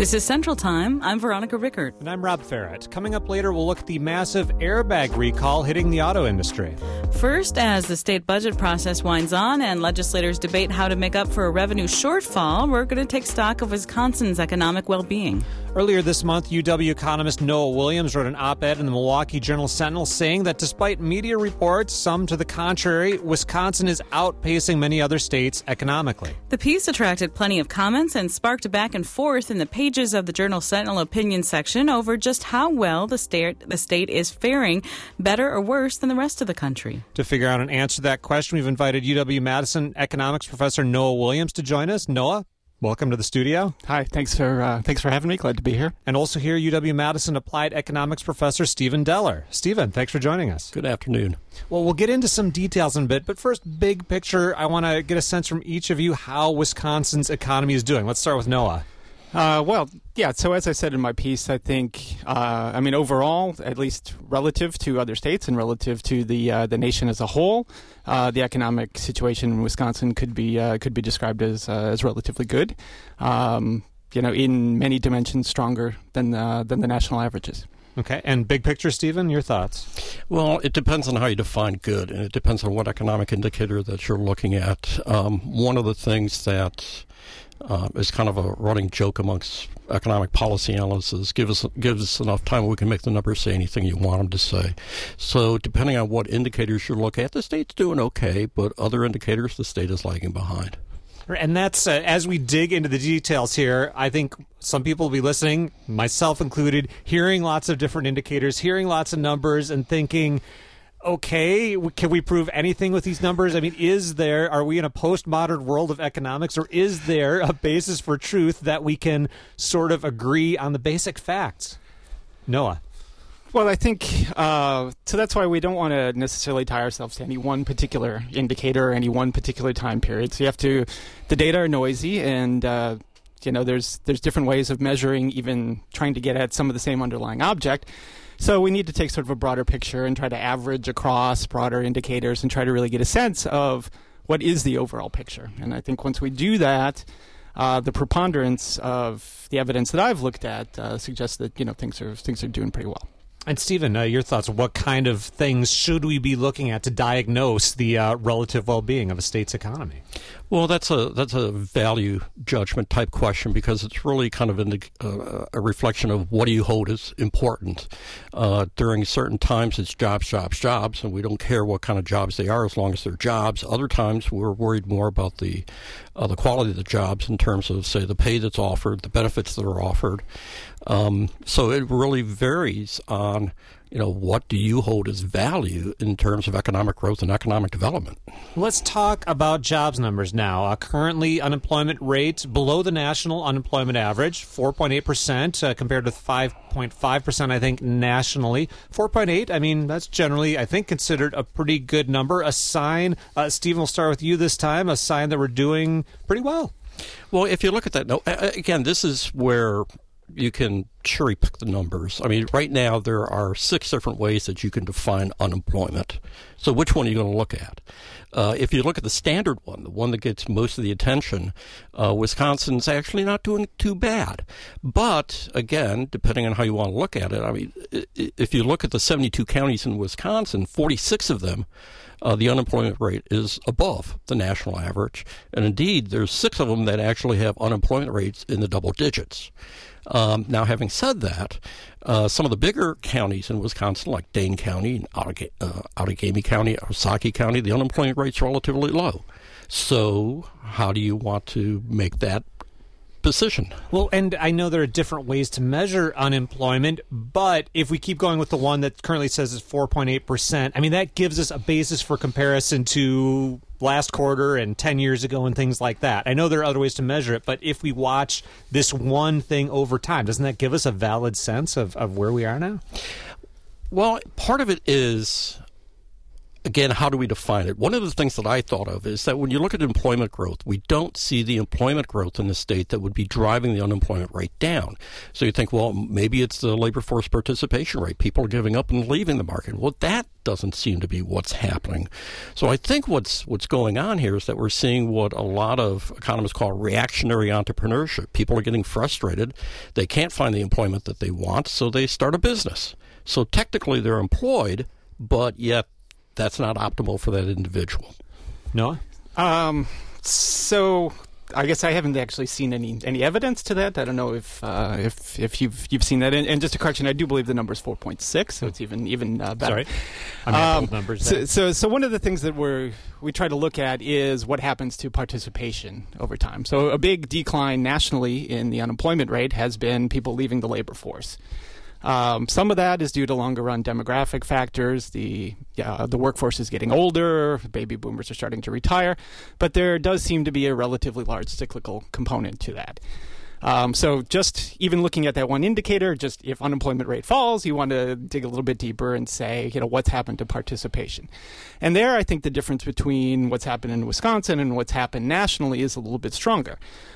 This is Central Time. I'm Veronica Rickert. And I'm Rob Farrett. Coming up later, we'll look at the massive airbag recall hitting the auto industry. First, as the state budget process winds on and legislators debate how to make up for a revenue shortfall, we're going to take stock of Wisconsin's economic well-being. Earlier this month, UW economist Noah Williams wrote an op-ed in the Milwaukee Journal-Sentinel saying that despite media reports, some to the contrary, Wisconsin is outpacing many other states economically. The piece attracted plenty of comments and sparked a back and forth in the pages of the Journal-Sentinel opinion section over just how well the state is faring, better or worse than the rest of the country. To figure out an answer to that question, we've invited UW-Madison economics professor Noah Williams to join us. Noah, welcome to the studio. Hi, thanks for having me. Glad to be here. And also here, UW-Madison applied economics professor Stephen Deller. Stephen, thanks for joining us. Good afternoon. Well, we'll get into some details in a bit, but first, big picture, I want to get a sense from each of you how Wisconsin's economy is doing. Let's start with Noah. So as I said in my piece, I think, overall, at least relative to other states and relative to the nation as a whole, the economic situation in Wisconsin could be described as relatively good. In many dimensions, stronger than the national averages. Okay, and big picture, Stephen, your thoughts? Well, it depends on how you define good, and it depends on what economic indicator that you're looking at. One of the things that is kind of a running joke amongst economic policy analysts. Give us enough time, we can make the numbers say anything you want them to say. So depending on what indicators you look at, the state's doing okay, but other indicators, the state is lagging behind. And that's, as we dig into the details here, I think some people will be listening, myself included, hearing lots of different indicators, hearing lots of numbers and thinking, okay, can we prove anything with these numbers? I mean, are we in a postmodern world of economics, or is there a basis for truth that we can sort of agree on the basic facts? Noah. Well, I think, so that's why we don't want to necessarily tie ourselves to any one particular indicator or any one particular time period. So the data are noisy, and there's different ways of measuring, even trying to get at some of the same underlying object. So we need to take sort of a broader picture and try to average across broader indicators and try to really get a sense of what is the overall picture. And I think once we do that, the preponderance of the evidence that I've looked at suggests that things are doing pretty well. And Stephen, your thoughts? What kind of things should we be looking at to diagnose the relative well-being of a state's economy? Well, that's a value judgment type question, because it's really kind of a reflection of what do you hold as important. During certain times, it's jobs, and we don't care what kind of jobs they are as long as they're jobs. Other times, we're worried more about the quality of the jobs in terms of, say, the pay that's offered, the benefits that are offered. So it really varies on, what do you hold as value in terms of economic growth and economic development? Let's talk about jobs numbers now. Currently, unemployment rate below the national unemployment average, 4.8% compared with 5.5%, I think, nationally. 4.8, I mean, that's generally, I think, considered a pretty good number. A sign, Stephen, we'll start with you this time, a sign that we're doing pretty well. Well, if you look at that, again, this is where you can cherry pick the numbers. I mean, right now there are 6 different ways that you can define unemployment. So which one are you going to look at? If you look at the standard one, the one that gets most of the attention, Wisconsin's actually not doing too bad. But again, depending on how you want to look at it, I mean, if you look at the 72 counties in Wisconsin, 46 of them, the unemployment rate is above the national average. And indeed, there's 6 of them that actually have unemployment rates in the double digits. Now, having said that, some of the bigger counties in Wisconsin, like Dane County, Outagamie County, Ozaukee County, the unemployment rate's relatively low. So how do you want to make that position? Well, and I know there are different ways to measure unemployment, but if we keep going with the one that currently says is 4.8%, I mean, that gives us a basis for comparison to last quarter and 10 years ago and things like that. I know there are other ways to measure it, but if we watch this one thing over time, doesn't that give us a valid sense of where we are now? Well, part of it is again, how do we define it? One of the things that I thought of is that when you look at employment growth, we don't see the employment growth in the state that would be driving the unemployment rate down. So you think, well, maybe it's the labor force participation rate. People are giving up and leaving the market. Well, that doesn't seem to be what's happening. So I think what's going on here is that we're seeing what a lot of economists call reactionary entrepreneurship. People are getting frustrated. They can't find the employment that they want, so they start a business. So technically they're employed, but yet that's not optimal for that individual. Noah? So I guess I haven't actually seen any evidence to that. I don't know if you've seen that. And just a correction, I do believe the number is 4.6, so it's even better. Sorry, I'm old numbers. So one of the things that we try to look at is what happens to participation over time. So a big decline nationally in the unemployment rate has been people leaving the labor force. Some of that is due to longer-run demographic factors. The workforce is getting older. Baby boomers are starting to retire. But there does seem to be a relatively large cyclical component to that. So just even looking at that one indicator, just if unemployment rate falls, you want to dig a little bit deeper and say, what's happened to participation? And there, I think the difference between what's happened in Wisconsin and what's happened nationally is a little bit stronger.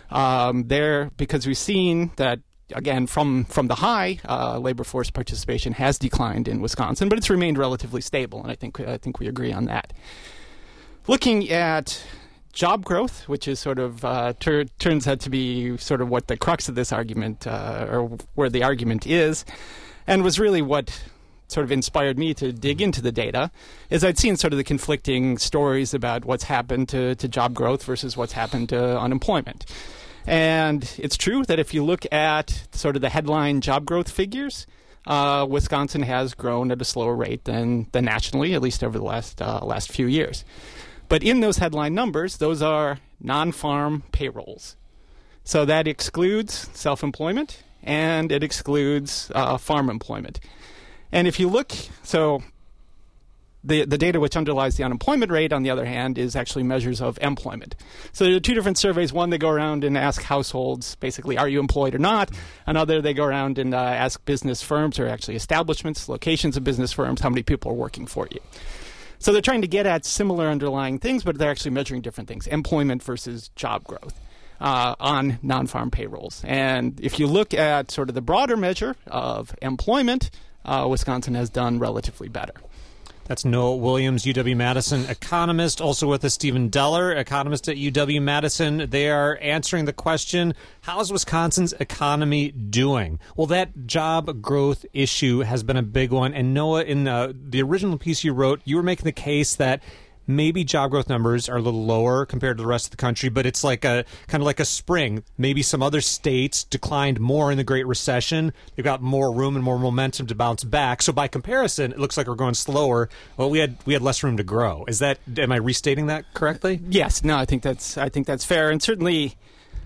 Because we've seen that, again, from the high, labor force participation has declined in Wisconsin, but it's remained relatively stable, and I think we agree on that. Looking at job growth, which is sort of turns out to be sort of what the crux of this argument, or where the argument is, and was really what sort of inspired me to dig into the data, is I'd seen sort of the conflicting stories about what's happened to job growth versus what's happened to unemployment. And it's true that if you look at sort of the headline job growth figures, Wisconsin has grown at a slower rate than nationally, at least over the last few years. But in those headline numbers, those are non-farm payrolls. So that excludes self-employment and it excludes farm employment. And if you look, so the data which underlies the unemployment rate, on the other hand, is actually measures of employment. So there are two different surveys. One, they go around and ask households, basically, are you employed or not? Another, they go around and ask business firms, or actually establishments, locations of business firms, how many people are working for you. So they're trying to get at similar underlying things, but they're actually measuring different things, employment versus job growth on non-farm payrolls. And if you look at sort of the broader measure of employment, Wisconsin has done relatively better. That's Noah Williams, UW-Madison economist. Also with us, Stephen Deller, economist at UW-Madison. They are answering the question, how's Wisconsin's economy doing? Well, that job growth issue has been a big one. And Noah, in the original piece you wrote, you were making the case that maybe job growth numbers are a little lower compared to the rest of the country, but it's like kind of like a spring. Maybe some other states declined more in the Great Recession. They've got more room and more momentum to bounce back. So by comparison, it looks like we're going slower. Well, we had less room to grow. Am I restating that correctly? Yes. No, I think that's fair, and certainly.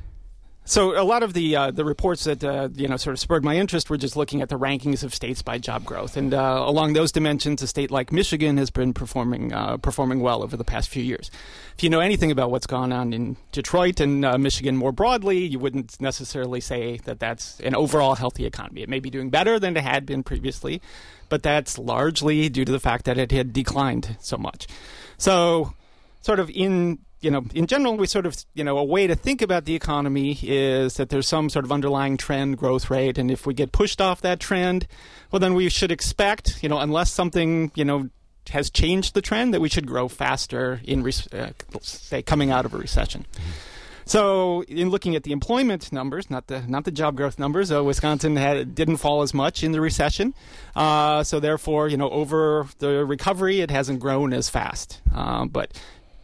So a lot of the reports that sort of spurred my interest were just looking at the rankings of states by job growth, and along those dimensions, a state like Michigan has been performing well over the past few years. If you know anything about what's gone on in Detroit and Michigan more broadly, you wouldn't necessarily say that that's an overall healthy economy. It may be doing better than it had been previously, but that's largely due to the fact that it had declined so much. So, sort of in general, we sort of, a way to think about the economy is that there's some sort of underlying trend growth rate. And if we get pushed off that trend, well, then we should expect, unless something, has changed the trend, that we should grow faster in, say, coming out of a recession. Mm-hmm. So in looking at the employment numbers, not the job growth numbers, Wisconsin didn't fall as much in the recession. So therefore, over the recovery, it hasn't grown as fast. But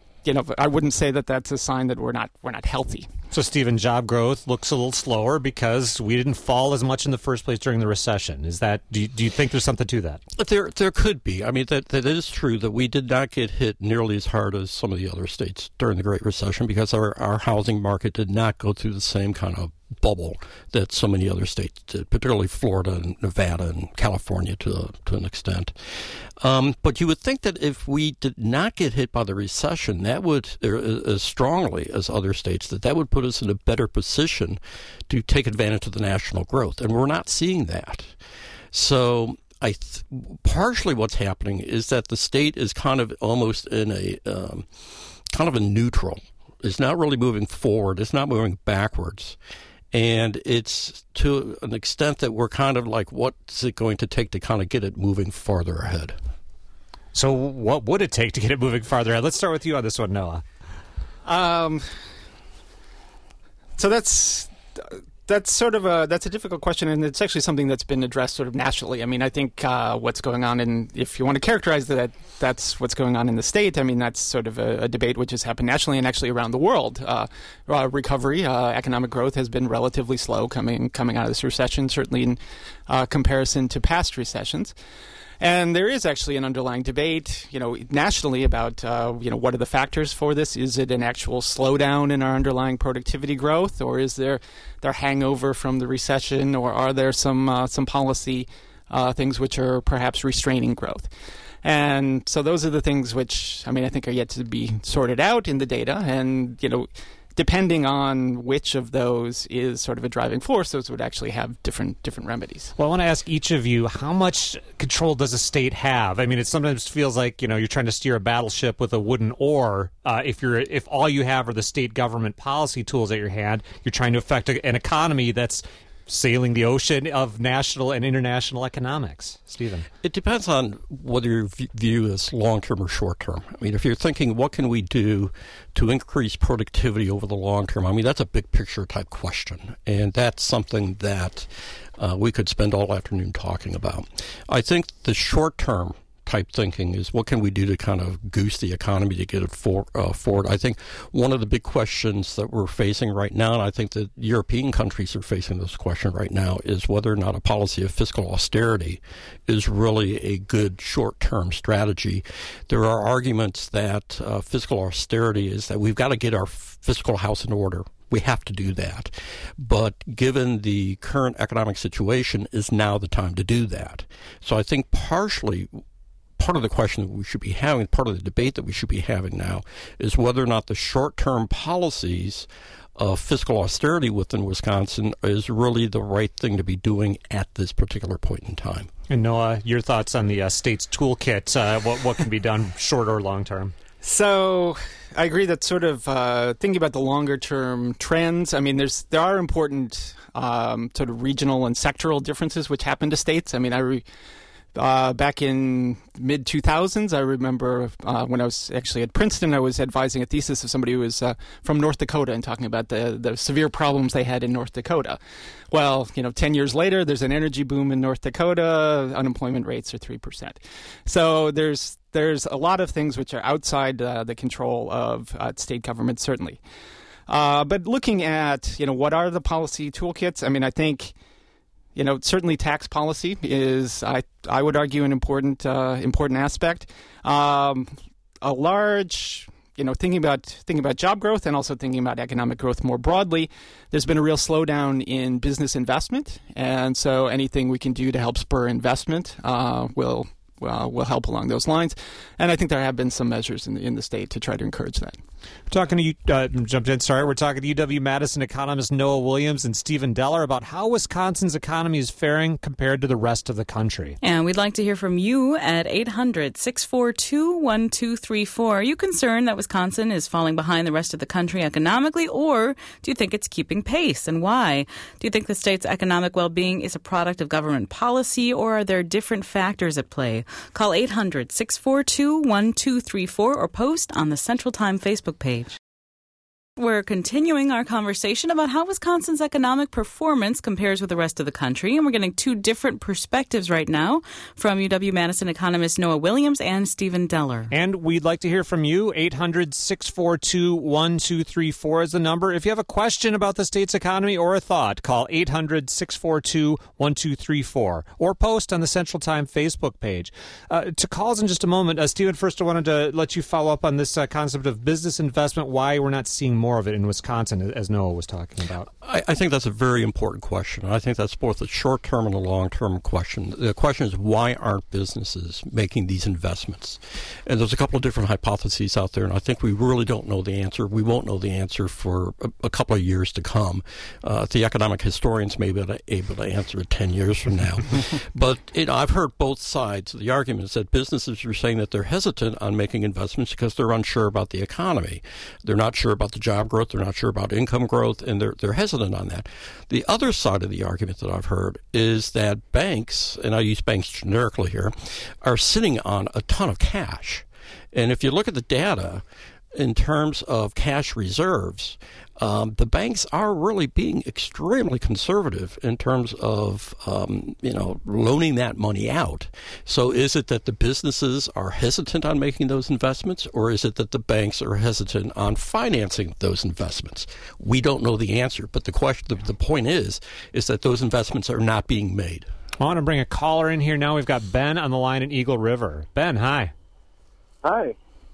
I wouldn't say that that's a sign that we're not healthy. So, Stephen, job growth looks a little slower because we didn't fall as much in the first place during the recession. Is that? Do you think there's something to that? There could be. I mean, that is true that we did not get hit nearly as hard as some of the other states during the Great Recession because our housing market did not go through the same kind of bubble that so many other states did, particularly Florida and Nevada and California to an extent. But you would think that if we did not get hit by the recession, that would, as strongly as other states, that would put us in a better position to take advantage of the national growth. And we're not seeing that. So partially what's happening is that the state is kind of almost in a kind of a neutral. It's not really moving forward. It's not moving backwards. And it's to an extent that we're kind of like, what's it going to take to kind of get it moving farther ahead? So what would it take to get it moving farther ahead? Let's start with you on this one, Noah. So that's sort of a difficult question, and it's actually something that's been addressed sort of nationally. I mean, I think what's going on, and if you want to characterize that's what's going on in the state. I mean, that's sort of a debate which has happened nationally and actually around the world. Recovery, economic growth has been relatively slow coming out of this recession, certainly in comparison to past recessions. And there is actually an underlying debate, nationally about, what are the factors for this? Is it an actual slowdown in our underlying productivity growth, or is there hangover from the recession, or are there some policy things which are perhaps restraining growth? And so those are the things which, I think are yet to be sorted out in the data, and, depending on which of those is sort of a driving force, those would actually have different remedies. Well, I want to ask each of you, how much control does a state have? I mean, it sometimes feels like, you're trying to steer a battleship with a wooden oar. If all you have are the state government policy tools at your hand, you're trying to affect an economy that's sailing the ocean of national and international economics. Stephen? It depends on whether you view as long-term or short-term. I mean, if you're thinking, what can we do to increase productivity over the long term? I mean, that's a big picture type question, and that's something that we could spend all afternoon talking about. I think the short-term type thinking is, what can we do to kind of goose the economy to get it forward? I think one of the big questions that we're facing right now, and I think that European countries are facing this question right now, is whether or not a policy of fiscal austerity is really a good short-term strategy. There are arguments that fiscal austerity is that we've got to get our fiscal house in order. We have to do that. But given the current economic situation, is now the time to do that. So I think part of the question that we should be having, part of the debate that we should be having now, is whether or not the short-term policies of fiscal austerity within Wisconsin is really the right thing to be doing at this particular point in time. And Noah, your thoughts on the state's toolkit, what can be done short or long term? So I agree that sort of thinking about the longer-term trends, I mean, there are important sort of regional and sectoral differences which happen to states. I mean, back in mid-2000s, I remember when I was actually at Princeton, I was advising a thesis of somebody who was from North Dakota and talking about the severe problems they had in North Dakota. Well, 10 years later, there's an energy boom in North Dakota. Unemployment rates are 3%. So there's a lot of things which are outside the control of state government, certainly. But looking at, what are the policy toolkits? I mean, I think certainly tax policy is, I would argue, an important aspect. A large, thinking about job growth and also thinking about economic growth more broadly, there's been a real slowdown in business investment, and so anything we can do to help spur investment will help along those lines. And I think there have been some measures in the state to try to encourage that. We're talking to you, jumped in, sorry. We're talking to UW-Madison economist Noah Williams and Stephen Deller about how Wisconsin's economy is faring compared to the rest of the country. And we'd like to hear from you at 800-642-1234. Are you concerned that Wisconsin is falling behind the rest of the country economically, or do you think it's keeping pace, and why? Do you think the state's economic well-being is a product of government policy, or are there different factors at play? Call 800-642-1234 or post on the Central Time Facebook page. We're continuing our conversation about how Wisconsin's economic performance compares with the rest of the country, and we're getting two different perspectives right now from UW-Madison economist Noah Williams and Stephen Deller. And we'd like to hear from you. 800-642-1234 is the number. If you have a question about the state's economy or a thought, call 800-642-1234 or post on the Central Time Facebook page. To calls in just a moment, Stephen, first I wanted to let you follow up on this concept of business investment, why we're not seeing more more of it in Wisconsin, as Noah was talking about? I think that's a very important question. I think that's both a short-term and a long-term question. The question is, why aren't businesses making these investments? And there's a couple of different hypotheses out there, and I think we really don't know the answer. We won't know the answer for a couple of years to come. The economic historians may be able to answer it 10 years from now. But I've heard both sides of the arguments that businesses are saying that they're hesitant on making investments because they're unsure about the economy. They're not sure about the job growth. They're not sure about income growth, and they're hesitant on that. The other side of the argument that I've heard is that banks, and I use banks generically here, are sitting on a ton of cash. And if you look at the data in terms of cash reserves, the banks are really being extremely conservative in terms of, loaning that money out. So is it that the businesses are hesitant on making those investments, or is it that the banks are hesitant on financing those investments? We don't know the answer, but the point is that those investments are not being made. I want to bring a caller in here now. We've got Ben on the line in Eagle River. Ben, hi. Hi.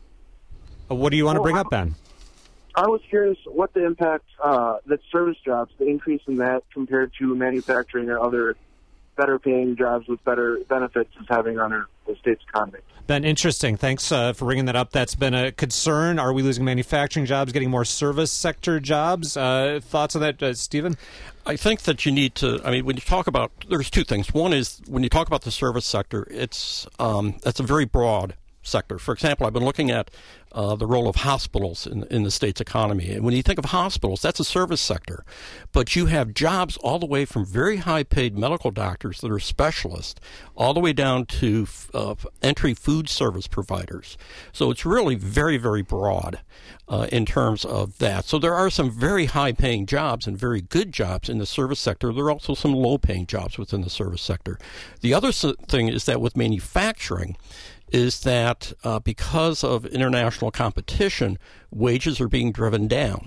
What do you want to bring up, Ben? I was curious what the impact that service jobs, the increase in that compared to manufacturing or other better-paying jobs with better benefits is having on the state's economy. Ben, interesting. Thanks for bringing that up. That's been a concern. Are we losing manufacturing jobs, getting more service sector jobs? Thoughts on that, Stephen? I think that you need to, when you talk about, there's two things. One is when you talk about the service sector, that's a very broad sector. For example, I've been looking at the role of hospitals in the state's economy. And when you think of hospitals, that's a service sector. But you have jobs all the way from very high-paid medical doctors that are specialists all the way down to entry food service providers. So it's really very, very broad in terms of that. So there are some very high-paying jobs and very good jobs in the service sector. There are also some low-paying jobs within the service sector. The other thing is that with manufacturing, is that because of international competition, wages are being driven down.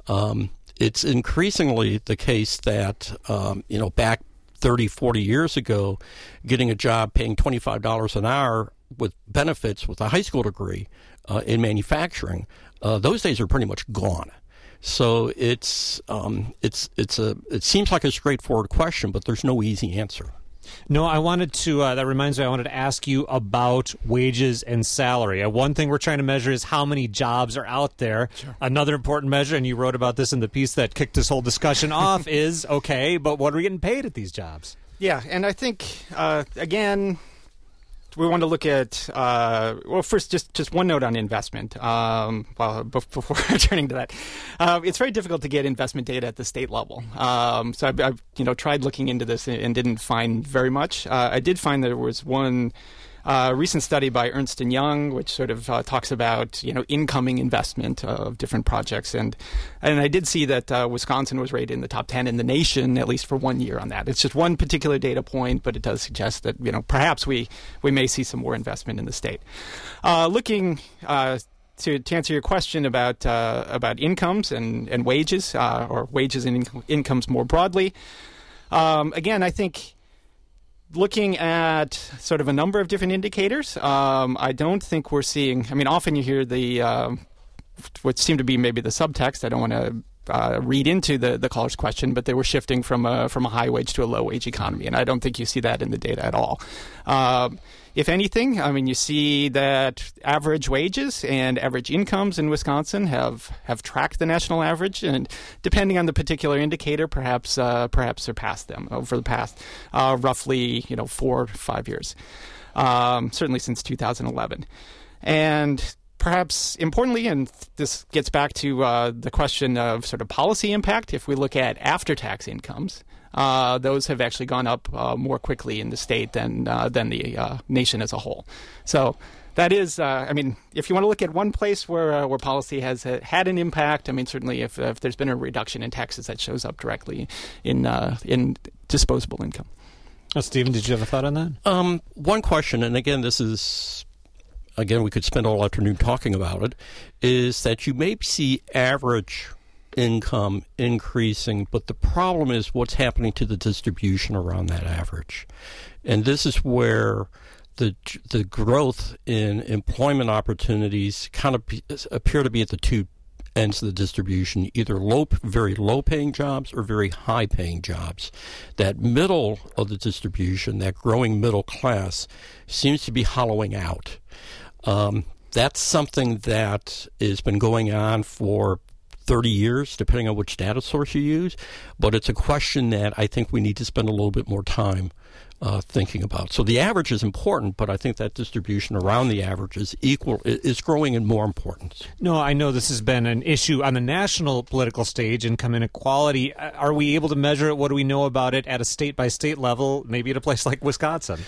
It's increasingly the case that, back 30, 40 years ago, getting a job paying $25 an hour with benefits with a high school degree in manufacturing, those days are pretty much gone. So it seems like a straightforward question, but there's no easy answer. No, I wanted to, that reminds me, I wanted to ask you about wages and salary. One thing we're trying to measure is how many jobs are out there. Sure. Another important measure, and you wrote about this in the piece that kicked this whole discussion off, is, okay, but what are we getting paid at these jobs? Yeah, and I think, again, we want to look at, first, just one note on investment. Before turning to that, it's very difficult to get investment data at the state level. So I've tried looking into this and didn't find very much. I did find that there was one recent study by Ernst & Young, which sort of talks about incoming investment of different projects, and I did see that Wisconsin was rated in the top 10 in the nation, at least for 1 year on that. It's just one particular data point, but it does suggest that perhaps we may see some more investment in the state. Looking to answer your question about incomes and wages, or wages and incomes more broadly, again, I think, looking at sort of a number of different indicators, I don't think we're seeing. Often you hear the what seemed to be maybe the subtext. I don't want to read into the caller's question, but they were shifting from a high wage to a low wage economy, and I don't think you see that in the data at all. If anything, you see that average wages and average incomes in Wisconsin have tracked the national average, and depending on the particular indicator, perhaps surpassed them over the past roughly 4 to 5 years, certainly since 2011. And perhaps importantly, and this gets back to the question of sort of policy impact, if we look at after-tax incomes, those have actually gone up more quickly in the state than the nation as a whole. So that is, if you want to look at one place where policy has had an impact, certainly if there's been a reduction in taxes, that shows up directly in disposable income. Stephen, did you have a thought on that? One question, and again, we could spend all afternoon talking about it, is that you may see average income increasing, but the problem is what's happening to the distribution around that average. And this is where the growth in employment opportunities kind of appear to be at the two ends of the distribution, either very low-paying jobs or very high-paying jobs. That middle of the distribution, that growing middle class, seems to be hollowing out. That's something that has been going on for 30 years, depending on which data source you use, but it's a question that I think we need to spend a little bit more time thinking about. So the average is important, but I think that distribution around the average is growing in more importance. No, I know this has been an issue on the national political stage, income inequality. Are we able to measure it? What do we know about it at a state-by-state level, maybe at a place like Wisconsin?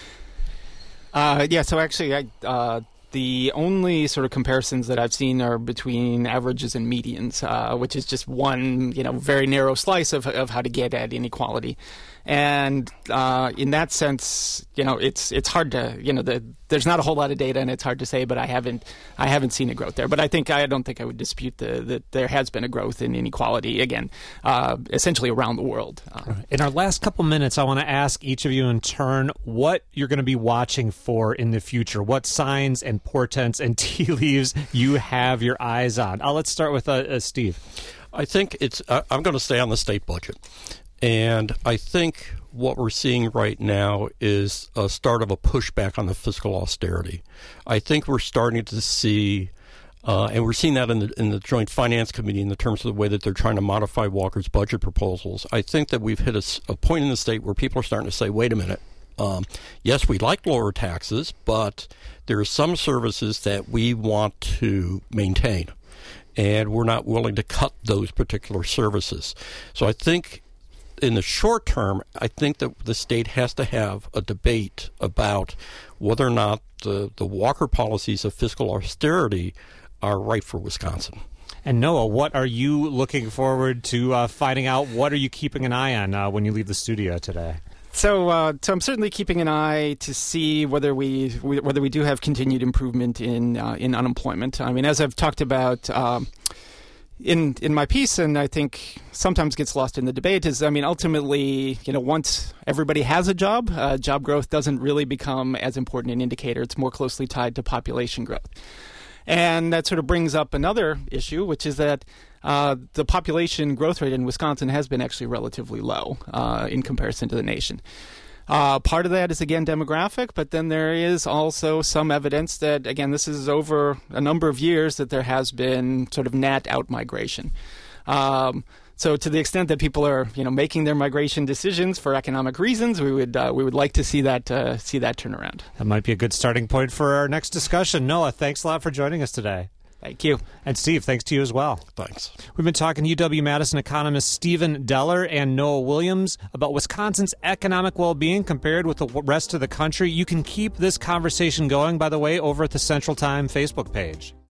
So actually, the only sort of comparisons that I've seen are between averages and medians, which is just one, very narrow slice of how to get at inequality. And in that sense, it's hard to, there's not a whole lot of data, and it's hard to say. But I haven't seen a growth there. But I don't think I would dispute that there has been a growth in inequality again, essentially around the world. In our last couple minutes, I want to ask each of you in turn what you're going to be watching for in the future. What signs and portents and tea leaves you have your eyes on? Let's start with Steve. I think I'm going to stay on the state budget. And I think what we're seeing right now is a start of a pushback on the fiscal austerity. I think we're starting to see, and we're seeing that in the Joint Finance Committee in the terms of the way that they're trying to modify Walker's budget proposals. I think that we've hit a point in the state where people are starting to say, wait a minute, yes, we like lower taxes, but there are some services that we want to maintain, and we're not willing to cut those particular services. So I think in the short term, I think that the state has to have a debate about whether or not the Walker policies of fiscal austerity are right for Wisconsin. And Noah, what are you looking forward to finding out? What are you keeping an eye on when you leave the studio today? So I'm certainly keeping an eye to see whether we do have continued improvement in unemployment. I mean, as I've talked about in my piece, and I think sometimes gets lost in the debate, is, ultimately, once everybody has a job growth doesn't really become as important an indicator. It's more closely tied to population growth. And that sort of brings up another issue, which is that the population growth rate in Wisconsin has been actually relatively low in comparison to the nation. Part of that is, again, demographic, but then there is also some evidence that, again, this is over a number of years, that there has been sort of net out-migration. So to the extent that people are, making their migration decisions for economic reasons, we would like to see that turn around. That might be a good starting point for our next discussion. Noah, thanks a lot for joining us today. Thank you. And Steve, thanks to you as well. Thanks. We've been talking to UW-Madison economists Stephen Deller and Noah Williams about Wisconsin's economic well-being compared with the rest of the country. You can keep this conversation going, by the way, over at the Central Time Facebook page.